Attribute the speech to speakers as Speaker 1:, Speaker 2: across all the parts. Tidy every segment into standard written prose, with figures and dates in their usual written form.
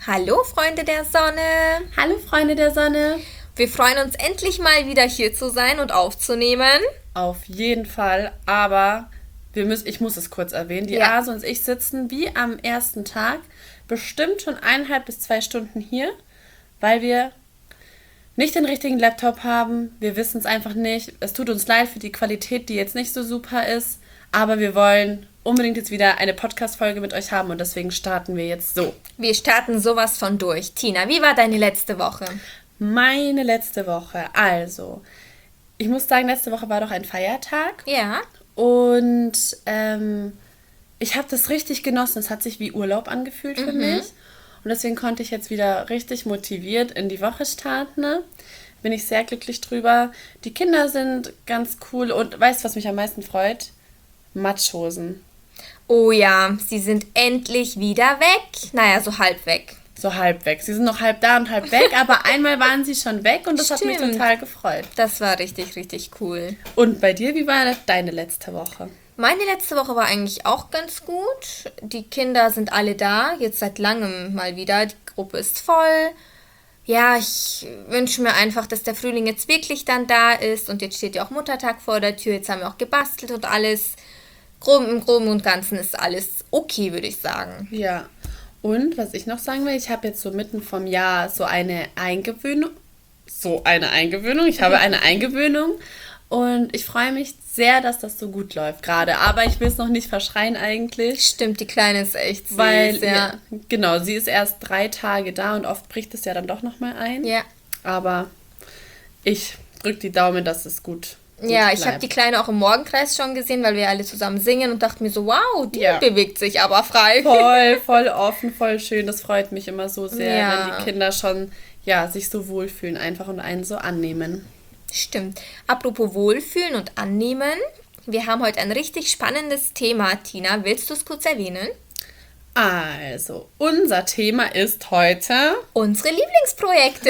Speaker 1: Hallo Freunde der Sonne!
Speaker 2: Hallo Freunde der Sonne!
Speaker 1: Wir freuen uns endlich mal wieder hier zu sein und aufzunehmen.
Speaker 2: Auf jeden Fall, aber ich muss es kurz erwähnen, die Ase und ich sitzen wie am ersten Tag bestimmt schon 1,5 bis 2 Stunden hier, weil wir nicht den richtigen Laptop haben. Wir wissen es einfach nicht. Es tut uns leid für die Qualität, die jetzt nicht so super ist, aber wir wollen unbedingt jetzt wieder eine Podcast-Folge mit euch haben und deswegen starten wir jetzt so.
Speaker 1: Wir starten sowas von durch. Tina, wie war deine letzte Woche?
Speaker 2: Meine letzte Woche, also, ich muss sagen, letzte Woche war doch ein Feiertag.
Speaker 1: Ja.
Speaker 2: Und ich habe das richtig genossen. Es hat sich wie Urlaub angefühlt für mich. Und deswegen konnte ich jetzt wieder richtig motiviert in die Woche starten. Bin ich sehr glücklich drüber. Die Kinder sind ganz cool. Und weißt du, was mich am meisten freut? Matschhosen.
Speaker 1: Oh ja, sie sind endlich wieder weg. Naja, so halb weg.
Speaker 2: So halb weg. Sie sind noch halb da und halb weg, aber einmal waren sie schon weg und das hat mich total gefreut.
Speaker 1: Das war richtig, richtig cool.
Speaker 2: Und bei dir, wie war deine letzte Woche?
Speaker 1: Meine letzte Woche war eigentlich auch ganz gut. Die Kinder sind alle da, jetzt seit langem mal wieder. Die Gruppe ist voll. Ja, ich wünsche mir einfach, dass der Frühling jetzt wirklich dann da ist. Und jetzt steht ja auch Muttertag vor der Tür. Jetzt haben wir auch gebastelt und alles. Im Groben und Ganzen ist alles okay, würde ich sagen.
Speaker 2: Ja. Und was ich noch sagen will, ich habe jetzt so mitten vom Jahr so eine Eingewöhnung. Ich habe eine Eingewöhnung und ich freue mich sehr, dass das so gut läuft gerade. Aber ich will es noch nicht verschreien eigentlich.
Speaker 1: Stimmt, die Kleine ist echt süß.
Speaker 2: Ja, genau, sie ist erst 3 Tage da und oft bricht es ja dann doch nochmal ein.
Speaker 1: Ja.
Speaker 2: Aber ich drücke die Daumen, dass es gut
Speaker 1: ja, ich habe die Kleine auch im Morgenkreis schon gesehen, weil wir alle zusammen singen und dachte mir so, wow, die bewegt sich aber frei.
Speaker 2: Voll offen, voll schön. Das freut mich immer so sehr, wenn die Kinder schon sich so wohlfühlen einfach und einen so annehmen.
Speaker 1: Stimmt. Apropos wohlfühlen und annehmen, wir haben heute ein richtig spannendes Thema, Tina. Willst du es kurz erwähnen?
Speaker 2: Also, unser Thema ist heute
Speaker 1: unsere Lieblingsprojekte.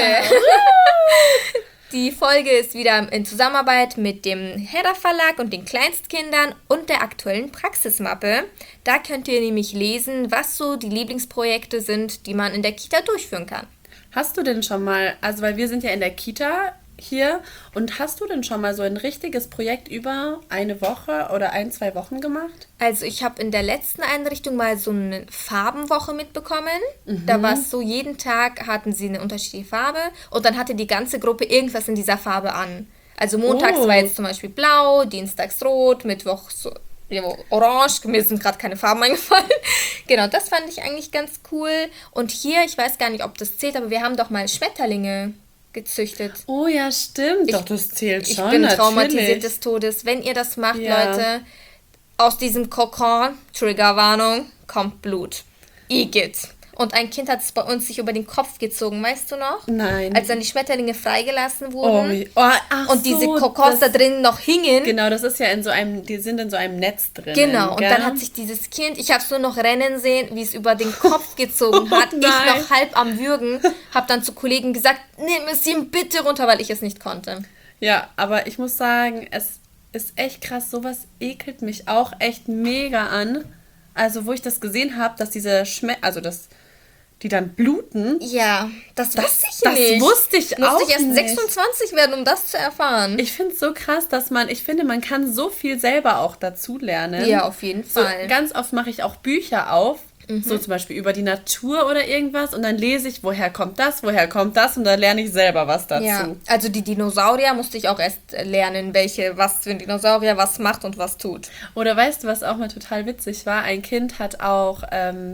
Speaker 1: Die Folge ist wieder in Zusammenarbeit mit dem Hedda Verlag und den Kleinstkindern und der aktuellen Praxismappe. Da könnt ihr nämlich lesen, was so die Lieblingsprojekte sind, die man in der Kita durchführen kann.
Speaker 2: Hast du denn schon mal, also weil wir sind ja in der Kita hier, und hast du denn schon mal so ein richtiges Projekt über eine Woche oder 1-2 Wochen gemacht?
Speaker 1: Also ich habe in der letzten Einrichtung mal so eine Farbenwoche mitbekommen. Da war es so, jeden Tag hatten sie eine unterschiedliche Farbe und dann hatte die ganze Gruppe irgendwas in dieser Farbe an. Also montags war jetzt zum Beispiel blau, dienstags rot, mittwoch so orange, mir sind gerade keine Farben eingefallen. Genau, das fand ich eigentlich ganz cool. Und hier, ich weiß gar nicht, ob das zählt, aber wir haben doch mal Schmetterlinge gezüchtet.
Speaker 2: Oh ja, stimmt. Doch, das zählt schon,
Speaker 1: Ich bin traumatisiert des Todes. Wenn ihr das macht, Leute, aus diesem Kokon, Triggerwarnung, kommt Blut. Igitt. Und ein Kind hat es bei uns sich über den Kopf gezogen, weißt du noch?
Speaker 2: Nein.
Speaker 1: Als dann die Schmetterlinge freigelassen wurden und diese
Speaker 2: so,
Speaker 1: Kokons da drin noch hingen.
Speaker 2: Genau, das ist ja die sind in so einem Netz drin.
Speaker 1: Genau, und dann hat sich dieses Kind, ich habe es nur noch rennen sehen, wie es über den Kopf gezogen hat. Ich noch halb am Würgen, habe dann zu Kollegen gesagt, nimm es ihm bitte runter, weil ich es nicht konnte.
Speaker 2: Ja, aber ich muss sagen, es ist echt krass, sowas ekelt mich auch echt mega an. Also, wo ich das gesehen habe, dass die dann bluten.
Speaker 1: Ja, das wusste ich nicht.
Speaker 2: Das wusste ich auch nicht.
Speaker 1: Musste ich erst 26 werden, um das zu erfahren.
Speaker 2: Ich finde es so krass, ich finde, man kann so viel selber auch dazu lernen.
Speaker 1: Ja, auf jeden Fall.
Speaker 2: So, ganz oft mache ich auch Bücher auf, so zum Beispiel über die Natur oder irgendwas, und dann lese ich, woher kommt das, und dann lerne ich selber was dazu.
Speaker 1: Ja, also die Dinosaurier musste ich auch erst lernen, was für ein Dinosaurier was macht und was tut.
Speaker 2: Oder weißt du, was auch mal total witzig war? Ein Kind hat auch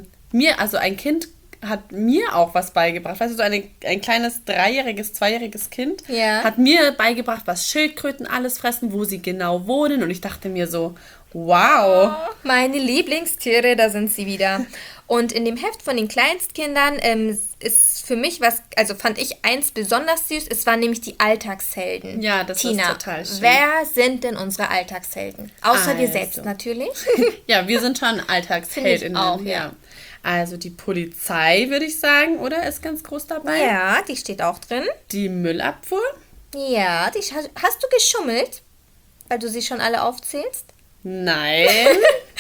Speaker 2: mir auch was beigebracht. Weißt du, so ein kleines 3-jähriges, 2-jähriges Kind hat mir beigebracht, was Schildkröten alles fressen, wo sie genau wohnen. Und ich dachte mir so, wow.
Speaker 1: Oh, meine Lieblingstiere, da sind sie wieder. Und in dem Heft von den Kleinstkindern ist für mich fand ich eins besonders süß. Es waren nämlich die Alltagshelden.
Speaker 2: Ja, das
Speaker 1: Tina,
Speaker 2: ist total schön.
Speaker 1: Wer sind denn unsere Alltagshelden? Außer wir selbst natürlich.
Speaker 2: Ja, wir sind schon Alltagsheldinnen.
Speaker 1: Auch, ja.
Speaker 2: Also die Polizei, würde ich sagen, oder? Ist ganz groß dabei.
Speaker 1: Ja, die steht auch drin.
Speaker 2: Die Müllabfuhr.
Speaker 1: Ja, hast du geschummelt? Weil du sie schon alle aufzählst?
Speaker 2: Nein.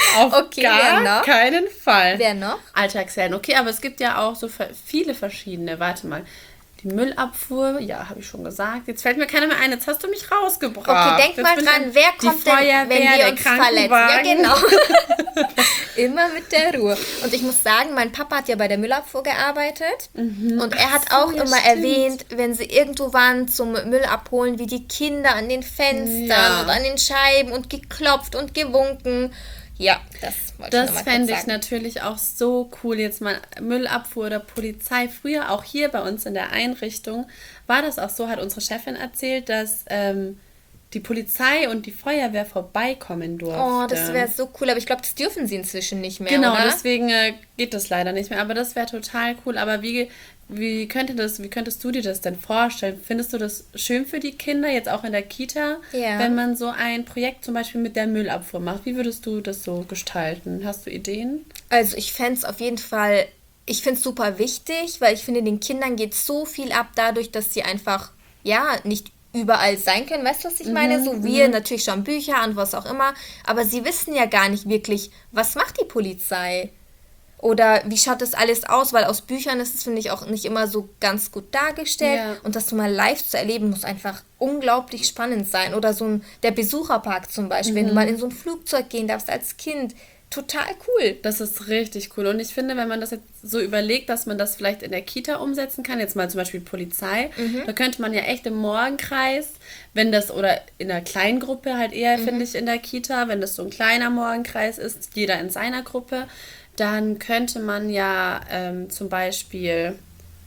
Speaker 2: Auf gar keinen Fall.
Speaker 1: Wer noch?
Speaker 2: Alltagshelden. Okay, aber es gibt ja auch so viele verschiedene. Warte mal. Die Müllabfuhr, ja, habe ich schon gesagt. Jetzt fällt mir keiner mehr ein. Jetzt hast du mich rausgebracht.
Speaker 1: Okay, denk mal dran, wer kommt denn, wenn wir uns verletzen? Ja, genau. Immer mit der Ruhe. Und ich muss sagen, mein Papa hat ja bei der Müllabfuhr gearbeitet. Und er hat auch immer erwähnt, wenn sie irgendwo waren zum Müll abholen, wie die Kinder an den Fenstern und an den Scheiben und geklopft und gewunken. Ja, das
Speaker 2: fände ich natürlich auch so cool. Jetzt mal Müllabfuhr oder Polizei. Früher auch hier bei uns in der Einrichtung war das auch so, hat unsere Chefin erzählt, dass die Polizei und die Feuerwehr vorbeikommen durfte.
Speaker 1: Oh, das wäre so cool. Aber ich glaube, das dürfen sie inzwischen nicht mehr,
Speaker 2: genau,
Speaker 1: oder?
Speaker 2: Deswegen geht das leider nicht mehr. Aber das wäre total cool. Aber wie könntest du dir das denn vorstellen? Findest du das schön für die Kinder, jetzt auch in der Kita, wenn man so ein Projekt zum Beispiel mit der Müllabfuhr macht? Wie würdest du das so gestalten? Hast du Ideen?
Speaker 1: Also ich fände es auf jeden Fall, ich finde es super wichtig, weil ich finde, den Kindern geht so viel ab dadurch, dass sie einfach, nicht überall sein können. Weißt du, was ich meine? So wir natürlich schon Bücher und was auch immer, aber sie wissen ja gar nicht wirklich, was macht die Polizei? Oder wie schaut das alles aus? Weil aus Büchern ist es, finde ich, auch nicht immer so ganz gut dargestellt. Ja. Und das so mal live zu erleben, muss einfach unglaublich spannend sein. Oder der Besucherpark zum Beispiel, wenn du mal in so ein Flugzeug gehen darfst als Kind. Total cool.
Speaker 2: Das ist richtig cool. Und ich finde, wenn man das jetzt so überlegt, dass man das vielleicht in der Kita umsetzen kann, jetzt mal zum Beispiel Polizei, da könnte man ja echt im Morgenkreis, oder in einer kleinen Gruppe halt eher, finde ich, in der Kita, wenn das so ein kleiner Morgenkreis ist, jeder in seiner Gruppe, dann könnte man ja zum Beispiel,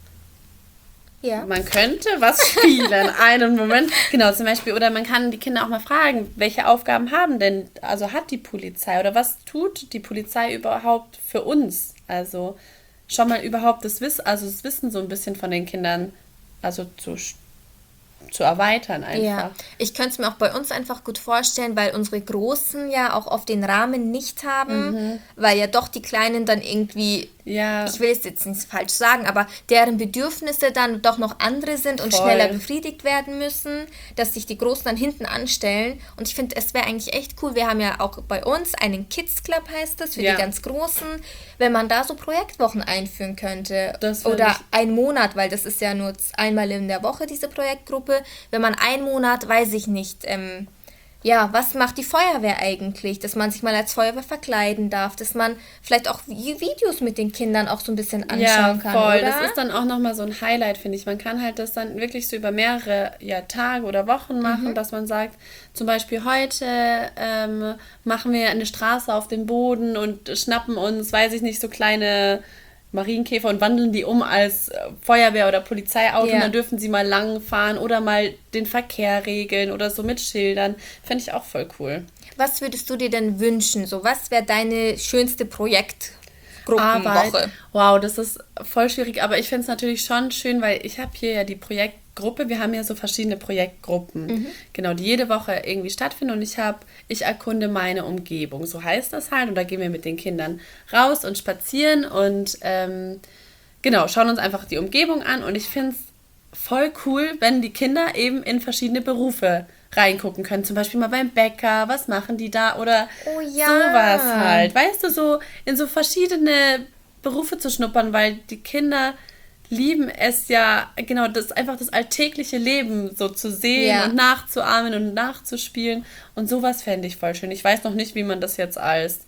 Speaker 2: man könnte was spielen, einen Moment, genau, zum Beispiel, oder man kann die Kinder auch mal fragen, welche Aufgaben hat die Polizei oder was tut die Polizei überhaupt für uns? Also schon mal überhaupt das Wissen so ein bisschen von den Kindern, also zu erweitern einfach.
Speaker 1: Ja, ich könnte es mir auch bei uns einfach gut vorstellen, weil unsere Großen ja auch oft den Rahmen nicht haben, weil ja doch die Kleinen dann irgendwie, ich will es jetzt nicht falsch sagen, aber deren Bedürfnisse dann doch noch andere sind und schneller befriedigt werden müssen, dass sich die Großen dann hinten anstellen. Und ich finde, es wäre eigentlich echt cool, wir haben ja auch bei uns einen Kids Club, heißt das, für die ganz Großen, wenn man da so Projektwochen einführen könnte. Oder einen Monat, weil das ist ja nur einmal in der Woche, diese Projektgruppe. Wenn man einen Monat, weiß ich nicht, was macht die Feuerwehr eigentlich? Dass man sich mal als Feuerwehr verkleiden darf, dass man vielleicht auch Videos mit den Kindern auch so ein bisschen anschauen kann,
Speaker 2: voll.
Speaker 1: Oder?
Speaker 2: Das ist dann auch nochmal so ein Highlight, finde ich. Man kann halt das dann wirklich so über mehrere Tage oder Wochen machen, dass man sagt, zum Beispiel heute machen wir eine Straße auf dem Boden und schnappen uns, weiß ich nicht, so kleine Marienkäfer und wandeln die um als Feuerwehr- oder Polizeiauto und dann dürfen sie mal lang fahren oder mal den Verkehr regeln oder so mit Schildern. Fände ich auch voll cool.
Speaker 1: Was würdest du dir denn wünschen? So, was wäre deine schönste Projektgruppenwoche?
Speaker 2: Wow, das ist voll schwierig, aber ich finde es natürlich schon schön, weil ich habe hier ja die Projektgruppe, wir haben ja so verschiedene Projektgruppen, genau, die jede Woche irgendwie stattfinden und ich erkunde meine Umgebung, so heißt das halt, und da gehen wir mit den Kindern raus und spazieren und schauen uns einfach die Umgebung an und ich finde es voll cool, wenn die Kinder eben in verschiedene Berufe reingucken können, zum Beispiel mal beim Bäcker, was machen die da oder sowas halt, weißt du, so in so verschiedene Berufe zu schnuppern, weil die Kinder lieben es ja, genau, das einfach das alltägliche Leben so zu sehen und nachzuahmen und nachzuspielen und sowas fände ich voll schön. Ich weiß noch nicht, wie man das jetzt als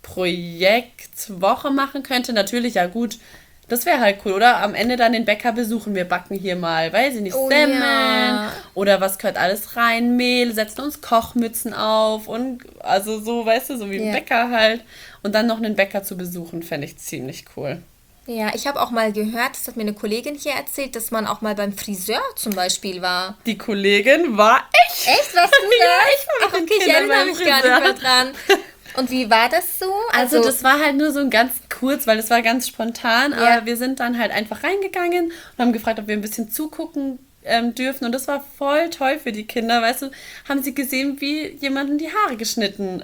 Speaker 2: Projektwoche machen könnte. Natürlich, ja gut, das wäre halt cool, oder? Am Ende dann den Bäcker besuchen. Wir backen hier mal, weiß ich nicht, Semmeln oder was gehört alles rein, Mehl, setzen uns Kochmützen auf und also so, weißt du, so wie ein Bäcker halt. Und dann noch einen Bäcker zu besuchen, fände ich ziemlich cool.
Speaker 1: Ja, ich habe auch mal gehört, das hat mir eine Kollegin hier erzählt, dass man auch mal beim Friseur zum Beispiel war.
Speaker 2: Die Kollegin war ich.
Speaker 1: Echt? Warst du da? Ach, okay, ich erinnere mich gar nicht mehr dran. Und wie war das so?
Speaker 2: Also das war halt nur so ein ganz kurz, weil das war ganz spontan, aber wir sind dann halt einfach reingegangen und haben gefragt, ob wir ein bisschen zugucken dürfen und das war voll toll für die Kinder, weißt du, haben sie gesehen, wie jemandem die Haare geschnitten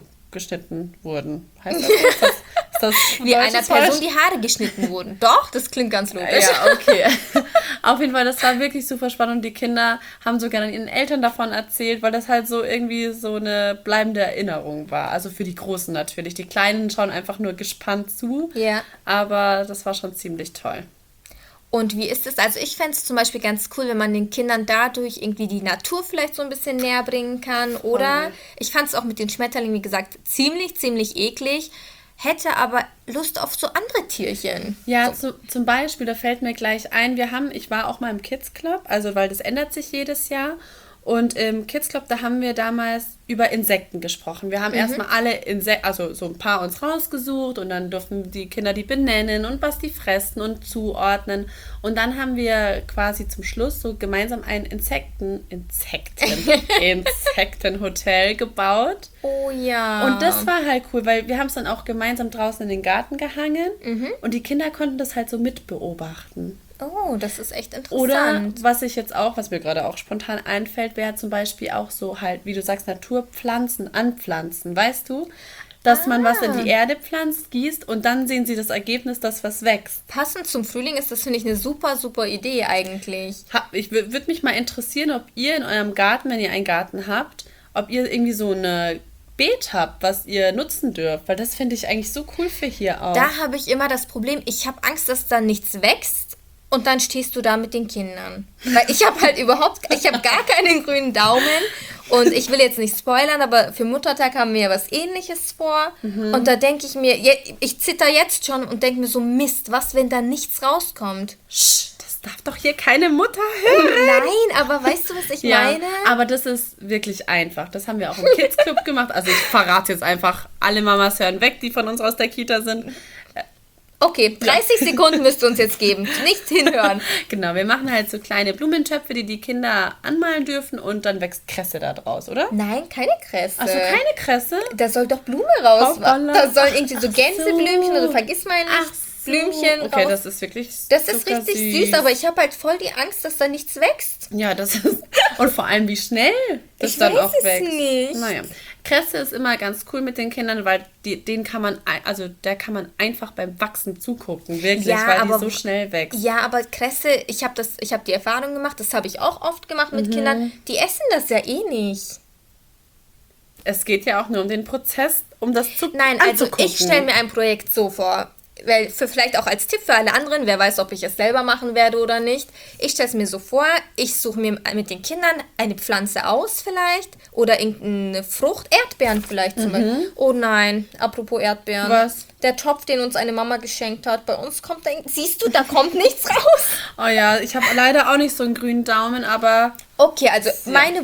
Speaker 2: wurden. Heißt das? Ist das
Speaker 1: wie einer Person die Haare geschnitten wurden. Doch, das klingt ganz logisch.
Speaker 2: Ja, okay. Auf jeden Fall, das war wirklich super spannend und die Kinder haben sogar dann ihren Eltern davon erzählt, weil das halt so irgendwie so eine bleibende Erinnerung war. Also für die Großen natürlich. Die Kleinen schauen einfach nur gespannt zu.
Speaker 1: Ja.
Speaker 2: Aber das war schon ziemlich toll.
Speaker 1: Und wie ist es? Also ich fände es zum Beispiel ganz cool, wenn man den Kindern dadurch irgendwie die Natur vielleicht so ein bisschen näher bringen kann. Oder ich fand es auch mit den Schmetterlingen, wie gesagt, ziemlich eklig. Hätte aber Lust auf so andere Tierchen.
Speaker 2: Ja, zum Beispiel, da fällt mir gleich ein, ich war auch mal im Kids Club, also weil das ändert sich jedes Jahr. Und im Kids Club, da haben wir damals über Insekten gesprochen. Wir haben erstmal alle Insekten, also so ein paar uns rausgesucht und dann durften die Kinder die benennen und was die fressen und zuordnen. Und dann haben wir quasi zum Schluss so gemeinsam ein Insektenhotel gebaut.
Speaker 1: Oh ja.
Speaker 2: Und das war halt cool, weil wir haben es dann auch gemeinsam draußen in den Garten gehangen und die Kinder konnten das halt so mitbeobachten.
Speaker 1: Oh, das ist echt interessant.
Speaker 2: Oder was mir gerade auch spontan einfällt, wäre zum Beispiel auch so halt, wie du sagst, Naturpflanzen anpflanzen, weißt du? Dass man was in die Erde pflanzt, gießt und dann sehen sie das Ergebnis, dass was wächst.
Speaker 1: Passend zum Frühling ist das, finde ich, eine super, super Idee eigentlich.
Speaker 2: Würde mich mal interessieren, ob ihr in eurem Garten, wenn ihr einen Garten habt, ob ihr irgendwie so eine Beet habt, was ihr nutzen dürft, weil das finde ich eigentlich so cool für hier auch.
Speaker 1: Da habe ich immer das Problem, ich habe Angst, dass da nichts wächst. Und dann stehst du da mit den Kindern. Weil ich habe halt gar keinen grünen Daumen. Und ich will jetzt nicht spoilern, aber für Muttertag haben wir was Ähnliches vor. Und da denke ich mir, ich zitter jetzt schon und denke mir so, Mist, was, wenn da nichts rauskommt?
Speaker 2: Das darf doch hier keine Mutter hören.
Speaker 1: Nein, aber weißt du, was ich meine?
Speaker 2: Aber das ist wirklich einfach. Das haben wir auch im Kids Club gemacht. Also ich verrate jetzt einfach, alle Mamas hören weg, die von uns aus der Kita sind.
Speaker 1: Okay, 30 Sekunden müsst ihr uns jetzt geben. Nichts hinhören.
Speaker 2: Genau, wir machen halt so kleine Blumentöpfe, die Kinder anmalen dürfen und dann wächst Kresse da draus, oder?
Speaker 1: Nein, keine Kresse.
Speaker 2: Achso, keine Kresse?
Speaker 1: Da soll doch Blume raus. Da sollen irgendwie so Gänseblümchen oder Vergissmeinnicht-Blümchen
Speaker 2: okay,
Speaker 1: raus.
Speaker 2: das ist wirklich
Speaker 1: Das ist richtig süß, aber ich habe halt voll die Angst, dass da nichts wächst.
Speaker 2: Ja, das ist... Und vor allem, wie schnell das dann auch wächst.
Speaker 1: Ich weiß es nicht.
Speaker 2: Naja, Kresse ist immer ganz cool mit den Kindern, weil der kann man einfach beim Wachsen zugucken, wirklich, weil die so schnell wächst.
Speaker 1: Ja, aber Kresse, ich habe die Erfahrung gemacht, das habe ich auch oft gemacht mit Kindern, die essen das ja eh nicht.
Speaker 2: Es geht ja auch nur um den Prozess, um das
Speaker 1: Nein, also ich stelle mir ein Projekt so vor, weil vielleicht auch als Tipp für alle anderen, wer weiß, ob ich es selber machen werde oder nicht. Ich stelle es mir so vor, ich suche mir mit den Kindern eine Pflanze aus vielleicht oder irgendeine Frucht, Erdbeeren vielleicht zum Beispiel. Oh nein, apropos Erdbeeren.
Speaker 2: Was?
Speaker 1: Der Topf, den uns eine Mama geschenkt hat, bei uns kommt siehst du, da kommt nichts raus.
Speaker 2: Oh ja, ich habe leider auch nicht so einen grünen Daumen, aber...
Speaker 1: Okay, also meine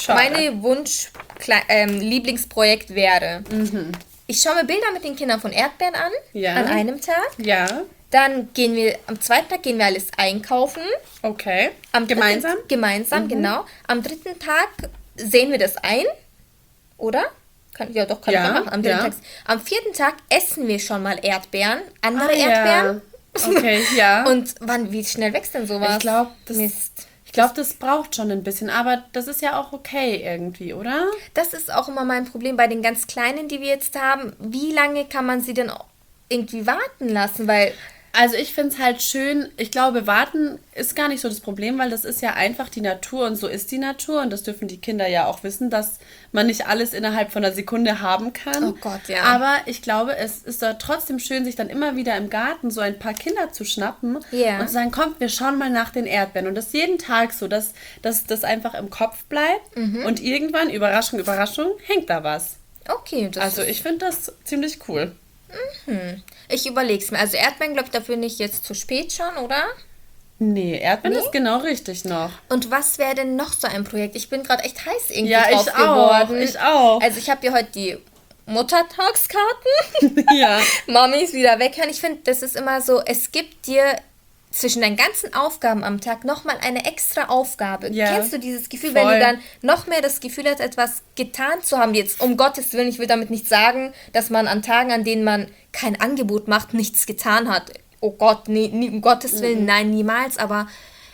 Speaker 1: Lieblingsprojekt wäre... Ich schaue mir Bilder mit den Kindern von Erdbeeren an, an einem Tag.
Speaker 2: Ja.
Speaker 1: Dann am zweiten Tag gehen wir alles einkaufen.
Speaker 2: Okay.
Speaker 1: Gemeinsam, genau. Am dritten Tag sehen wir das ein, oder? Kann ich machen. Am dritten Tag. Am vierten Tag essen wir schon mal Erdbeeren, andere Erdbeeren.
Speaker 2: Okay, ja.
Speaker 1: Und wie schnell wächst denn sowas?
Speaker 2: Ich glaube, das braucht schon ein bisschen, aber das ist ja auch okay irgendwie, oder?
Speaker 1: Das ist auch immer mein Problem bei den ganz Kleinen, die wir jetzt haben. Wie lange kann man sie denn irgendwie warten lassen? Weil...
Speaker 2: Also ich finde es halt schön, ich glaube, warten ist gar nicht so das Problem, weil das ist ja einfach die Natur und so ist die Natur und das dürfen die Kinder ja auch wissen, dass man nicht alles innerhalb von einer Sekunde haben kann.
Speaker 1: Oh Gott, ja.
Speaker 2: Aber ich glaube, es ist doch trotzdem schön, sich dann immer wieder im Garten so ein paar Kinder zu schnappen und zu sagen, komm, wir schauen mal nach den Erdbeeren und das jeden Tag so, dass das einfach im Kopf bleibt und irgendwann, Überraschung, Überraschung, hängt da was.
Speaker 1: Okay.
Speaker 2: Also ich finde das ziemlich cool.
Speaker 1: Ich überlege es mir. Also Erdbeeren, glaube ich, dafür nicht jetzt zu spät schon, oder?
Speaker 2: Nee, Erdbeeren ist genau richtig noch.
Speaker 1: Und was wäre denn noch so ein Projekt? Ich bin gerade echt heiß irgendwie drauf geworden.
Speaker 2: Ich auch.
Speaker 1: Also ich habe hier heute die Muttertagskarten.
Speaker 2: Ja.
Speaker 1: Mami ist wieder weghören. Ich finde, das ist immer so, es gibt dir zwischen deinen ganzen Aufgaben am Tag nochmal eine extra Aufgabe. Ja, kennst du dieses Gefühl, wenn du dann noch mehr das Gefühl hast, etwas getan zu haben? Jetzt, um Gottes Willen, ich will damit nicht sagen, dass man an Tagen, an denen man kein Angebot macht, nichts getan hat. Oh Gott, nee, um Gottes Willen, nein, niemals. Aber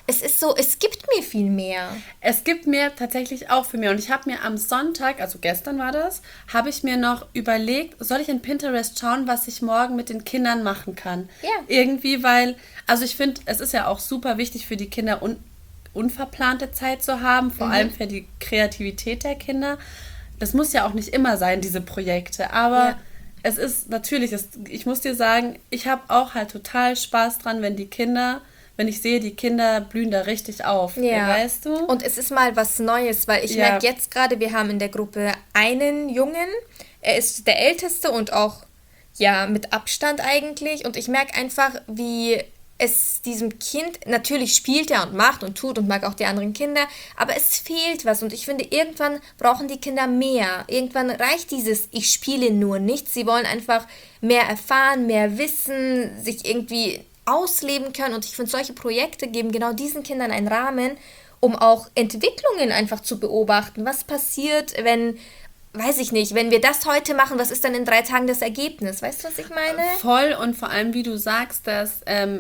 Speaker 1: es ist so, es gibt mir viel mehr.
Speaker 2: Es gibt mir tatsächlich auch viel mehr. Und ich habe mir am Sonntag, also gestern war das, habe ich mir noch überlegt, soll ich in Pinterest schauen, was ich morgen mit den Kindern machen kann?
Speaker 1: Ja.
Speaker 2: Irgendwie, weil, also ich finde, es ist ja auch super wichtig für die Kinder, unverplante Zeit zu haben, vor allem für die Kreativität der Kinder. Das muss ja auch nicht immer sein, diese Projekte, aber es ist natürlich, ich muss dir sagen, ich habe auch halt total Spaß dran, wenn ich sehe, die Kinder blühen da richtig auf, weißt du?
Speaker 1: Und es ist mal was Neues, weil ich merke jetzt gerade, wir haben in der Gruppe einen Jungen, er ist der Älteste und auch, mit Abstand eigentlich. Und ich merke einfach, wie es diesem Kind, natürlich spielt er und macht und tut und mag auch die anderen Kinder, aber es fehlt was. Und ich finde, irgendwann brauchen die Kinder mehr. Irgendwann reicht dieses, ich spiele nur nichts. Sie wollen einfach mehr erfahren, mehr wissen, sich irgendwie ausleben können. Und ich finde, solche Projekte geben genau diesen Kindern einen Rahmen, um auch Entwicklungen einfach zu beobachten. Was passiert, wenn, weiß ich nicht, wenn wir das heute machen, was ist dann in 3 Tagen das Ergebnis? Weißt du, was ich meine?
Speaker 2: Voll, und vor allem, wie du sagst, dass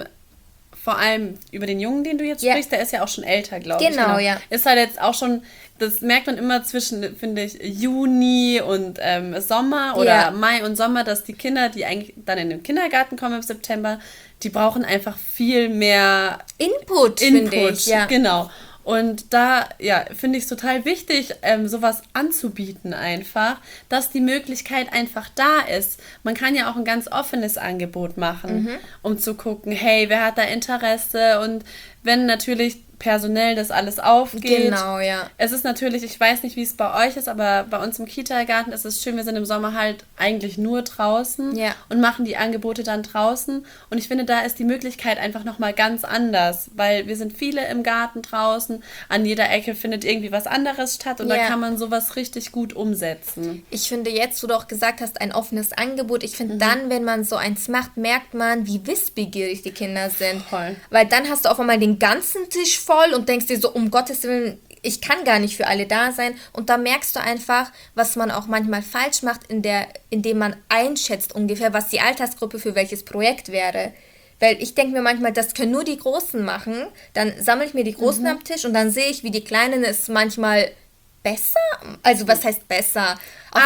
Speaker 2: vor allem über den Jungen, den du jetzt sprichst, der ist ja auch schon älter, glaube ich.
Speaker 1: Genau, ja.
Speaker 2: Ist halt jetzt auch schon, das merkt man immer zwischen, finde ich, Juni und Sommer oder Mai und Sommer, dass die Kinder, die eigentlich dann in den Kindergarten kommen im September, die brauchen einfach viel mehr
Speaker 1: Input, finde ich.
Speaker 2: Ja. Genau. Und da, finde ich es total wichtig, sowas anzubieten einfach, dass die Möglichkeit einfach da ist. Man kann ja auch ein ganz offenes Angebot machen, um zu gucken, hey, wer hat da Interesse? Und wenn natürlich personell das alles aufgeht.
Speaker 1: Genau, ja.
Speaker 2: Es ist natürlich, ich weiß nicht, wie es bei euch ist, aber bei uns im Kita-Garten ist es schön, wir sind im Sommer halt eigentlich nur draußen und machen die Angebote dann draußen. Und ich finde, da ist die Möglichkeit einfach nochmal ganz anders, weil wir sind viele im Garten draußen, an jeder Ecke findet irgendwie was anderes statt und da kann man sowas richtig gut umsetzen.
Speaker 1: Ich finde jetzt, wo du auch gesagt hast, ein offenes Angebot, ich finde dann, wenn man so eins macht, merkt man, wie wissbegierig die Kinder sind.
Speaker 2: Voll.
Speaker 1: Weil dann hast du auf einmal den ganzen Tisch voll und denkst dir so, um Gottes Willen, ich kann gar nicht für alle da sein. Und da merkst du einfach, was man auch manchmal falsch macht, indem man einschätzt ungefähr, was die Altersgruppe für welches Projekt wäre. Weil ich denke mir manchmal, das können nur die Großen machen. Dann sammle ich mir die Großen am Tisch und dann sehe ich, wie die Kleinen es manchmal besser, also was heißt besser?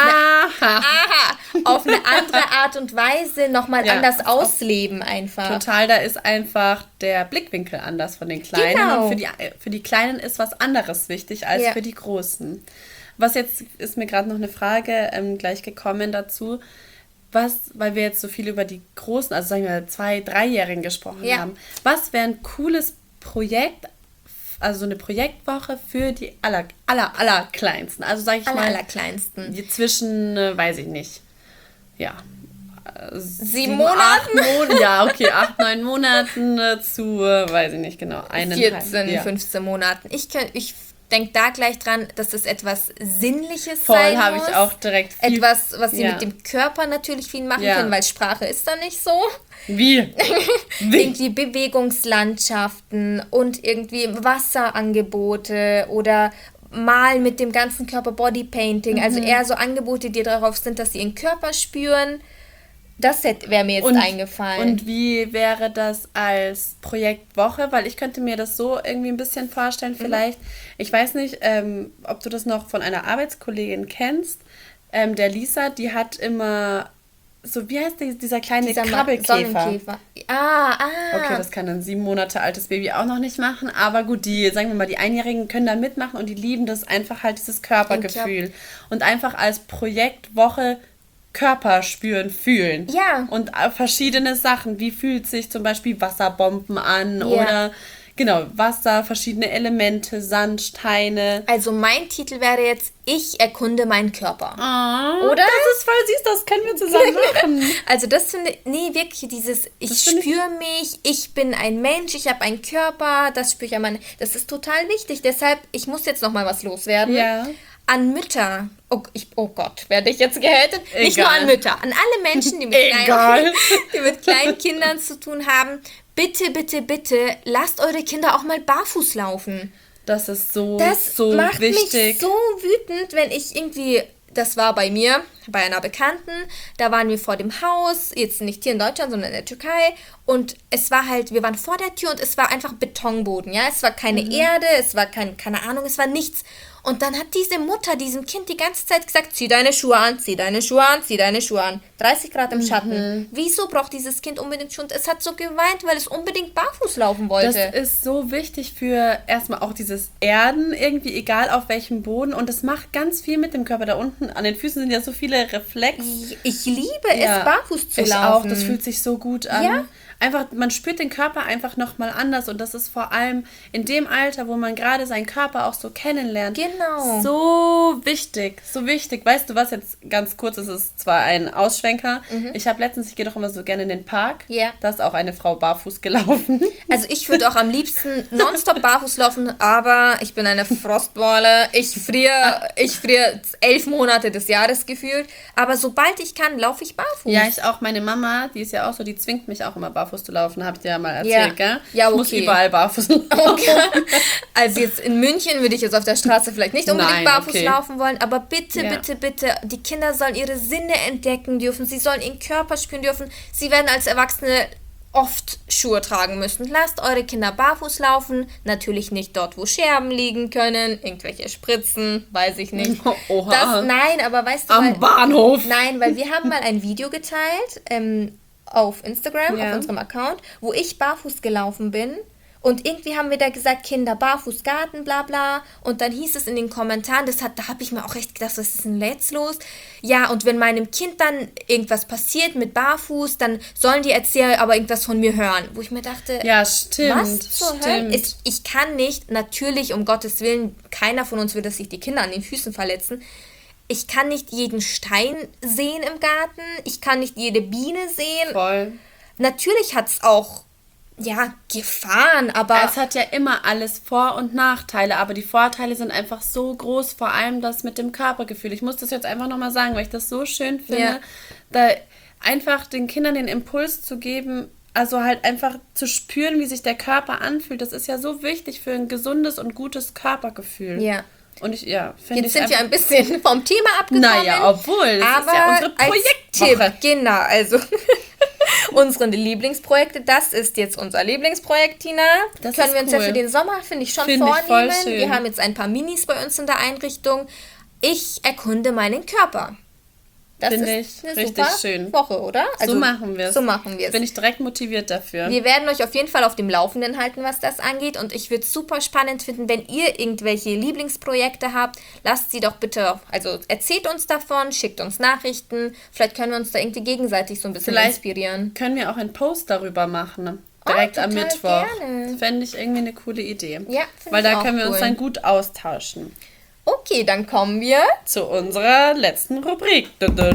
Speaker 1: Auf eine andere Art und Weise nochmal anders ausleben einfach.
Speaker 2: Total, da ist einfach der Blickwinkel anders von den Kleinen.
Speaker 1: Genau.
Speaker 2: Und für die Kleinen ist was anderes wichtig als für die Großen. Was jetzt, ist mir gerade noch eine Frage gleich gekommen dazu, weil wir jetzt so viel über die Großen, also sagen wir 2-, 3-Jährigen gesprochen haben. Was wäre ein cooles Projekt, also so eine Projektwoche für die allerkleinsten. Also sage ich mal,
Speaker 1: allerkleinsten.
Speaker 2: Die zwischen, weiß ich nicht,
Speaker 1: 7 Monaten?
Speaker 2: Ja, okay, 8, 9 Monaten zu, weiß ich nicht genau,
Speaker 1: 14, 15 Monaten. Ich denke da gleich dran, dass es etwas Sinnliches
Speaker 2: Voll,
Speaker 1: sein muss.
Speaker 2: habe ich auch direkt viel.
Speaker 1: Etwas, was sie mit dem Körper natürlich viel machen können, weil Sprache ist da nicht so.
Speaker 2: Wie?
Speaker 1: Irgendwie Bewegungslandschaften und irgendwie Wasserangebote oder Malen mit dem ganzen Körper, Bodypainting. Also eher so Angebote, die darauf sind, dass sie ihren Körper spüren. Das wäre mir jetzt eingefallen.
Speaker 2: Und wie wäre das als Projektwoche? Weil ich könnte mir das so irgendwie ein bisschen vorstellen vielleicht. Ich weiß nicht, ob du das noch von einer Arbeitskollegin kennst. Der Lisa, die hat immer so, wie heißt dieser kleine Krabbelkäfer?
Speaker 1: Sonnenkäfer.
Speaker 2: Okay, das kann ein 7 Monate altes Baby auch noch nicht machen. Aber gut, sagen wir mal, die Einjährigen können da mitmachen und die lieben das einfach halt, dieses Körpergefühl. Und einfach als Projektwoche Körper spüren, fühlen.
Speaker 1: Ja.
Speaker 2: Und verschiedene Sachen. Wie fühlt sich zum Beispiel Wasserbomben an oder Wasser, verschiedene Elemente, Sand, Steine.
Speaker 1: Also mein Titel wäre jetzt, ich erkunde meinen Körper.
Speaker 2: Oder? Das ist voll süß, das können wir zusammen machen.
Speaker 1: Also das finde ich, wirklich dieses, ich spüre mich, ich bin ein Mensch, ich habe einen Körper, das spüre ich an meine, das ist total wichtig. Deshalb, ich muss jetzt noch mal was loswerden.
Speaker 2: Ja.
Speaker 1: An Mütter, oh Gott, werde ich jetzt gehatet? Egal. Nicht nur an Mütter, an alle Menschen, die mit kleinen Kindern zu tun haben. Bitte, bitte, bitte, lasst eure Kinder auch mal barfuß laufen.
Speaker 2: Das ist so
Speaker 1: das
Speaker 2: so
Speaker 1: macht
Speaker 2: wichtig.
Speaker 1: Mich so wütend, wenn ich irgendwie, das war bei mir, bei einer Bekannten, da waren wir vor dem Haus, jetzt nicht hier in Deutschland, sondern in der Türkei und es war halt, wir waren vor der Tür und es war einfach Betonboden, ja, es war keine Erde, es war keine Ahnung, es war nichts. Und dann hat diese Mutter diesem Kind die ganze Zeit gesagt, zieh deine Schuhe an, zieh deine Schuhe an, zieh deine Schuhe an. 30 Grad im Schatten. Wieso braucht dieses Kind unbedingt Schuhe? Und es hat so geweint, weil es unbedingt barfuß laufen wollte.
Speaker 2: Das ist so wichtig für erstmal auch dieses Erden, irgendwie egal auf welchem Boden. Und das macht ganz viel mit dem Körper. Da unten an den Füßen sind ja so viele Reflex.
Speaker 1: Ich liebe es, barfuß zu laufen. Ich auch,
Speaker 2: das fühlt sich so gut an. Ja. Einfach, man spürt den Körper einfach nochmal anders und das ist vor allem in dem Alter, wo man gerade seinen Körper auch so kennenlernt.
Speaker 1: Genau.
Speaker 2: So wichtig, so wichtig. Weißt du was, jetzt ganz kurz, es ist zwar ein Ausschwenker, ich gehe doch immer so gerne in den Park, da ist auch eine Frau barfuß gelaufen.
Speaker 1: Also ich würde auch am liebsten nonstop barfuß laufen, aber ich bin eine Frostbeule, ich friere 11 Monate des Jahres gefühlt, aber sobald ich kann, laufe ich barfuß.
Speaker 2: Ja, ich auch, meine Mama, die ist ja auch so, die zwingt mich auch immer barfuß zu laufen, habe ich dir ja mal erzählt, gell?
Speaker 1: Ja, okay.
Speaker 2: Ich muss überall barfuß laufen.
Speaker 1: Okay. Also jetzt in München würde ich jetzt auf der Straße vielleicht nicht unbedingt barfuß laufen wollen, aber bitte, bitte, die Kinder sollen ihre Sinne entdecken dürfen, sie sollen ihren Körper spüren dürfen, sie werden als Erwachsene oft Schuhe tragen müssen. Lasst eure Kinder barfuß laufen, natürlich nicht dort, wo Scherben liegen können, irgendwelche Spritzen, weiß ich nicht.
Speaker 2: Oha.
Speaker 1: Nein, aber weißt du...
Speaker 2: Am Bahnhof.
Speaker 1: Nein, weil wir haben mal ein Video geteilt, auf Instagram, auf unserem Account, wo ich barfuß gelaufen bin und irgendwie haben wir da gesagt, Kinder barfuß Garten, bla bla und dann hieß es in den Kommentaren, da habe ich mir auch echt gedacht, was ist denn jetzt los? Ja, und wenn meinem Kind dann irgendwas passiert mit barfuß, dann sollen die Erzähler aber irgendwas von mir hören, wo ich mir dachte,
Speaker 2: ja, stimmt,
Speaker 1: was zur Hölle? Ich kann nicht, natürlich, um Gottes Willen, keiner von uns will, dass sich die Kinder an den Füßen verletzen. Ich kann nicht jeden Stein sehen im Garten. Ich kann nicht jede Biene sehen.
Speaker 2: Voll.
Speaker 1: Natürlich hat es auch, Gefahren, aber...
Speaker 2: Es hat ja immer alles Vor- und Nachteile, aber die Vorteile sind einfach so groß, vor allem das mit dem Körpergefühl. Ich muss das jetzt einfach nochmal sagen, weil ich das so schön finde, da einfach den Kindern den Impuls zu geben, also halt einfach zu spüren, wie sich der Körper anfühlt. Das ist ja so wichtig für ein gesundes und gutes Körpergefühl.
Speaker 1: Ja.
Speaker 2: Und
Speaker 1: jetzt sind wir ein bisschen vom Thema abgekommen.
Speaker 2: Naja, obwohl, das ist ja unsere Projektwoche.
Speaker 1: Genau, also unsere Lieblingsprojekte, das ist jetzt unser Lieblingsprojekt, Tina. Das können wir uns ja für den Sommer, finde ich, schon vornehmen. Wir haben jetzt ein paar Minis bei uns in der Einrichtung. Ich erkunde meinen Körper. Das
Speaker 2: finde ich
Speaker 1: eine
Speaker 2: richtig
Speaker 1: super
Speaker 2: schön.
Speaker 1: Woche, oder? Also,
Speaker 2: so machen wir es.
Speaker 1: So machen wir es.
Speaker 2: Bin ich direkt motiviert dafür.
Speaker 1: Wir werden euch auf jeden Fall auf dem Laufenden halten, was das angeht. Und ich würde es super spannend finden, wenn ihr irgendwelche Lieblingsprojekte habt. Lasst sie doch bitte, also erzählt uns davon, schickt uns Nachrichten. Vielleicht können wir uns da irgendwie gegenseitig so ein bisschen inspirieren.
Speaker 2: Können wir auch einen Post darüber machen. Direkt am Mittwoch. Gerne. Fände ich irgendwie eine coole Idee.
Speaker 1: Ja,
Speaker 2: weil da können wir uns dann gut austauschen.
Speaker 1: Okay, dann kommen wir
Speaker 2: zu unserer letzten Rubrik.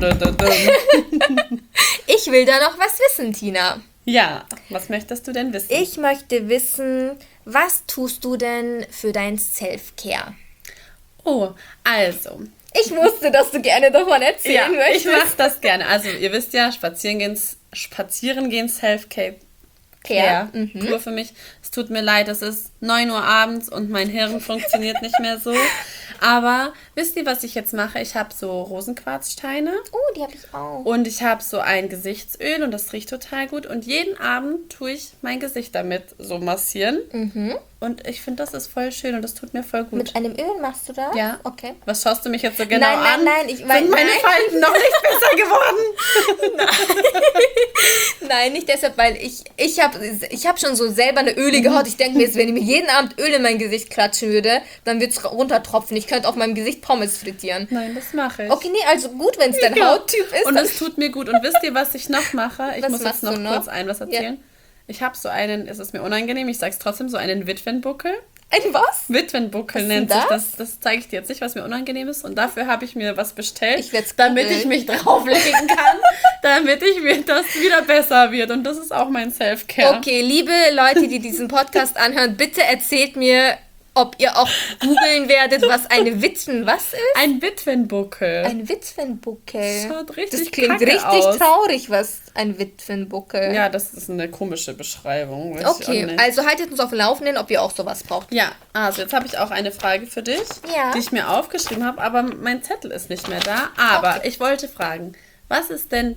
Speaker 1: Ich will da noch was wissen, Tina.
Speaker 2: Ja, was möchtest du denn wissen?
Speaker 1: Ich möchte wissen, was tust du denn für dein Self-Care?
Speaker 2: Oh, also.
Speaker 1: Ich wusste, dass du gerne davon erzählen möchtest.
Speaker 2: Ich mache das gerne. Also, ihr wisst ja, spazieren gehen Self-Care. Pur für mich. Es tut mir leid, es ist 9 Uhr abends und mein Hirn funktioniert nicht mehr so. Aber wisst ihr, was ich jetzt mache? Ich habe so Rosenquarzsteine.
Speaker 1: Oh, die habe ich auch.
Speaker 2: Und ich habe so ein Gesichtsöl und das riecht total gut. Und jeden Abend tue ich mein Gesicht damit so massieren. Und ich finde, das ist voll schön und das tut mir voll gut.
Speaker 1: Mit einem Öl machst du das?
Speaker 2: Ja.
Speaker 1: Okay.
Speaker 2: Was schaust du mich jetzt so genau an?
Speaker 1: Nein.
Speaker 2: Sind meine Falten noch nicht besser geworden?
Speaker 1: Nein, nicht deshalb, weil ich hab schon so selber eine ölige Haut. Ich denke mir jetzt, wenn ich mir jeden Abend Öl in mein Gesicht klatschen würde, dann würde es runtertropfen. Ich könnte auf meinem Gesicht Pommes frittieren.
Speaker 2: Nein, das mache ich.
Speaker 1: Okay, nee, also gut, wenn es dein Hauttyp ist.
Speaker 2: Und es tut mir gut. Und wisst ihr, was ich noch mache? Ich muss jetzt noch kurz was erzählen. Ja. Ich habe so einen, es ist mir unangenehm, ich sag's trotzdem, so einen Witwenbuckel.
Speaker 1: Ein was?
Speaker 2: Witwenbuckel nennt sich das. Das zeige ich dir jetzt nicht, was mir unangenehm ist. Und dafür habe ich mir was bestellt, damit ich mich drauflegen kann, damit mir das wieder besser wird. Und das ist auch mein Self-Care.
Speaker 1: Okay, liebe Leute, die diesen Podcast anhören, bitte erzählt mir, ob ihr auch googeln werdet, was eine was ist.
Speaker 2: Ein Witwenbuckel.
Speaker 1: Ein Witwenbuckel.
Speaker 2: Schaut richtig
Speaker 1: Das klingt
Speaker 2: kacke
Speaker 1: richtig
Speaker 2: aus.
Speaker 1: traurig, was ein Witwenbuckel.
Speaker 2: Ja, das ist eine komische Beschreibung. Weiß ich auch
Speaker 1: Okay,
Speaker 2: nicht.
Speaker 1: also haltet uns auf dem Laufenden, ob ihr auch sowas braucht.
Speaker 2: Ja, also jetzt habe ich auch eine Frage für dich,
Speaker 1: Ja.
Speaker 2: die ich mir aufgeschrieben habe, aber mein Zettel ist nicht mehr da. Aber ich wollte fragen, was wird denn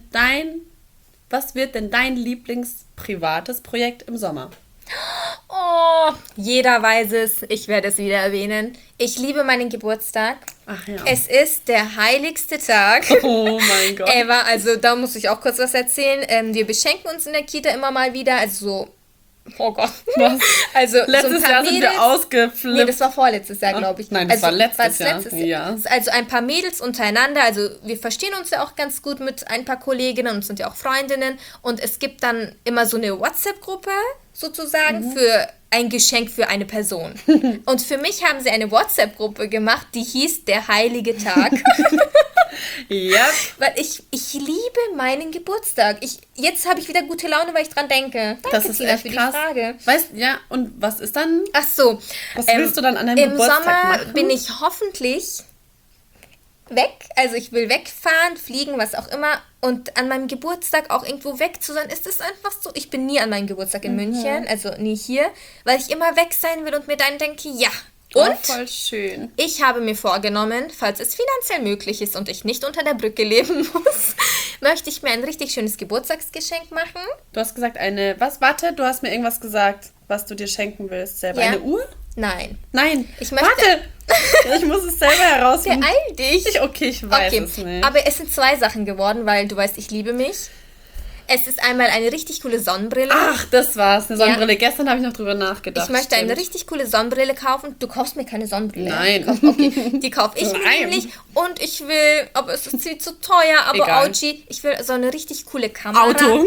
Speaker 2: dein Lieblingsprivates Projekt im Sommer?
Speaker 1: Oh, jeder weiß es. Ich werde es wieder erwähnen. Ich liebe meinen Geburtstag.
Speaker 2: Ach ja.
Speaker 1: Es ist der heiligste Tag
Speaker 2: Oh mein Gott.
Speaker 1: ever. Also da muss ich auch kurz was erzählen. Wir beschenken uns in der Kita immer mal wieder. Also so, oh Gott.
Speaker 2: Was?
Speaker 1: Also
Speaker 2: Letztes Jahr sind wir ausgeflippt.
Speaker 1: Nee, das war vorletztes Jahr, glaube ich.
Speaker 2: Nein, das war letztes Jahr.
Speaker 1: Ja. Also ein paar Mädels untereinander. Also wir verstehen uns ja auch ganz gut mit ein paar Kolleginnen und sind ja auch Freundinnen. Und es gibt dann immer so eine WhatsApp-Gruppe sozusagen für ein Geschenk für eine Person. Und für mich haben sie eine WhatsApp-Gruppe gemacht, die hieß Der Heilige Tag.
Speaker 2: Ja.
Speaker 1: Weil ich liebe meinen Geburtstag. Jetzt habe ich wieder gute Laune, weil ich dran denke. Danke,
Speaker 2: Das ist
Speaker 1: Tina,
Speaker 2: echt
Speaker 1: für
Speaker 2: krass.
Speaker 1: die Frage.
Speaker 2: Weißt, ja, und was ist dann?
Speaker 1: Ach so.
Speaker 2: Was willst du dann an deinem
Speaker 1: Im
Speaker 2: Geburtstag
Speaker 1: Sommer
Speaker 2: machen?
Speaker 1: bin ich hoffentlich weg. Also ich will wegfahren, fliegen, was auch immer. Und an meinem Geburtstag auch irgendwo weg zu sein, ist es einfach so. Ich bin nie an meinem Geburtstag in München, also nie hier, weil ich immer weg sein will und mir dann denke, ja. Und
Speaker 2: voll schön.
Speaker 1: ich habe mir vorgenommen, falls es finanziell möglich ist und ich nicht unter der Brücke leben muss, möchte ich mir ein richtig schönes Geburtstagsgeschenk machen.
Speaker 2: Du hast gesagt was? Warte, du hast mir irgendwas gesagt, was du dir schenken willst selber.
Speaker 1: Ja.
Speaker 2: Eine Uhr?
Speaker 1: Nein.
Speaker 2: Nein.
Speaker 1: Ich möchte-
Speaker 2: Warte! Ich muss es selber herausfinden.
Speaker 1: Beeil dich.
Speaker 2: Okay, ich weiß es nicht.
Speaker 1: Aber es sind 2 Sachen geworden, weil du weißt, ich liebe mich. Es ist einmal eine richtig coole Sonnenbrille.
Speaker 2: Ach, das war's. Eine Sonnenbrille. Gestern habe ich noch drüber nachgedacht.
Speaker 1: Ich möchte eine
Speaker 2: stimmt.
Speaker 1: richtig coole Sonnenbrille kaufen. Du kaufst mir keine Sonnenbrille.
Speaker 2: Nein.
Speaker 1: Okay, die kaufe ich mir
Speaker 2: Nein.
Speaker 1: nämlich. Und ich will, aber es ist viel zu teuer, aber
Speaker 2: Egal.
Speaker 1: Auchi, ich will so eine richtig coole Kamera.
Speaker 2: Auto.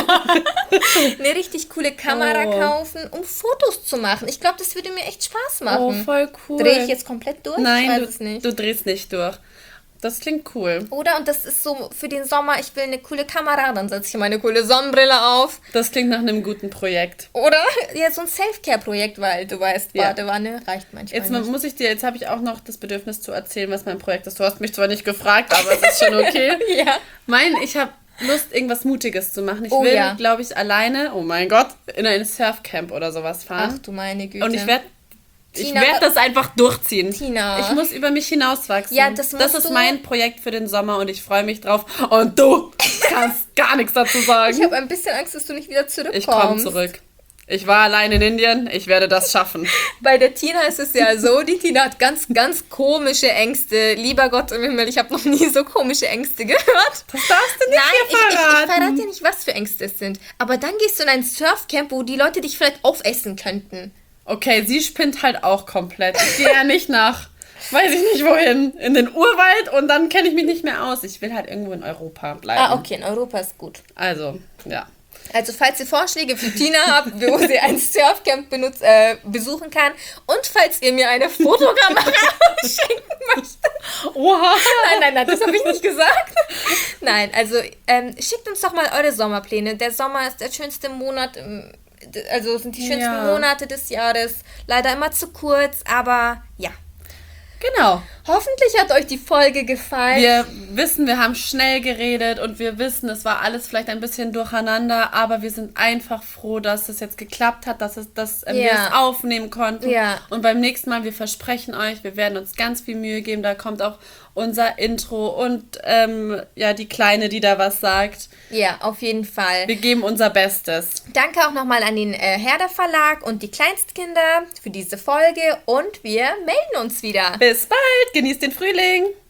Speaker 1: Eine richtig coole Kamera kaufen, um Fotos zu machen. Ich glaube, das würde mir echt Spaß machen.
Speaker 2: Oh, voll cool.
Speaker 1: Drehe ich jetzt komplett durch?
Speaker 2: Nein,
Speaker 1: ich weiß es nicht.
Speaker 2: du drehst nicht durch. Das klingt cool.
Speaker 1: Oder? Und das ist so für den Sommer, ich will eine coole Kamera, dann setze ich meine coole Sonnenbrille auf.
Speaker 2: Das klingt nach einem guten Projekt.
Speaker 1: Oder? Ja, so ein Self-Care-Projekt, weil du weißt,
Speaker 2: Ja.
Speaker 1: Badewanne reicht manchmal nicht.
Speaker 2: Jetzt habe ich auch noch das Bedürfnis zu erzählen, was mein Projekt ist. Du hast mich zwar nicht gefragt, aber es ist schon okay.
Speaker 1: Ja.
Speaker 2: Ich habe Lust, irgendwas Mutiges zu machen. Ich
Speaker 1: Oh
Speaker 2: will,
Speaker 1: ja.
Speaker 2: glaube ich, alleine, oh mein Gott, in ein Surfcamp oder sowas
Speaker 1: Ach
Speaker 2: fahren.
Speaker 1: du meine Güte.
Speaker 2: Und ich werde
Speaker 1: Tina,
Speaker 2: das einfach durchziehen.
Speaker 1: Tina.
Speaker 2: Ich muss über mich hinauswachsen.
Speaker 1: Ja, das musst
Speaker 2: ist
Speaker 1: du.
Speaker 2: mein Projekt für den Sommer und ich freue mich drauf. Und du kannst gar nichts dazu sagen.
Speaker 1: Ich habe ein bisschen Angst, dass du nicht wieder zurückkommst.
Speaker 2: Ich komme zurück. Ich war allein in Indien, ich werde das schaffen.
Speaker 1: Bei der Tina ist es ja so, die Tina hat ganz, ganz komische Ängste. Lieber Gott im Himmel, ich habe noch nie so komische Ängste gehört.
Speaker 2: Das darfst du nicht
Speaker 1: Nein,
Speaker 2: hier
Speaker 1: ich
Speaker 2: verraten.
Speaker 1: verrate dir nicht, was für Ängste es sind. Aber dann gehst du in ein Surfcamp, wo die Leute dich vielleicht aufessen könnten.
Speaker 2: Okay, sie spinnt halt auch komplett. Ich gehe ja nicht nach, weiß ich nicht wohin, in den Urwald und dann kenne ich mich nicht mehr aus. Ich will halt irgendwo in Europa bleiben.
Speaker 1: Ah, okay, in Europa ist gut.
Speaker 2: Also, ja.
Speaker 1: Also falls ihr Vorschläge für Tina habt, wo sie ein Surfcamp besuchen kann und falls ihr mir eine Fotokamera schenken möchtet.
Speaker 2: Oha.
Speaker 1: Nein, das habe ich nicht gesagt. Nein, also schickt uns doch mal eure Sommerpläne. Der Sommer ist der schönste Monat, also sind die schönsten Monate des Jahres. Leider immer zu kurz, aber ja.
Speaker 2: Genau.
Speaker 1: Hoffentlich hat euch die Folge gefallen.
Speaker 2: Wir wissen, wir haben schnell geredet und wir wissen, es war alles vielleicht ein bisschen durcheinander, aber wir sind einfach froh, dass es jetzt geklappt hat, dass wir es aufnehmen konnten.
Speaker 1: Ja.
Speaker 2: Und beim nächsten Mal, wir versprechen euch, wir werden uns ganz viel Mühe geben. Da kommt auch unser Intro und die Kleine, die da was sagt.
Speaker 1: Ja, auf jeden Fall.
Speaker 2: Wir geben unser Bestes.
Speaker 1: Danke auch nochmal an den Herder Verlag und die Kleinstkinder für diese Folge und wir melden uns wieder.
Speaker 2: Bis bald, genießt den Frühling.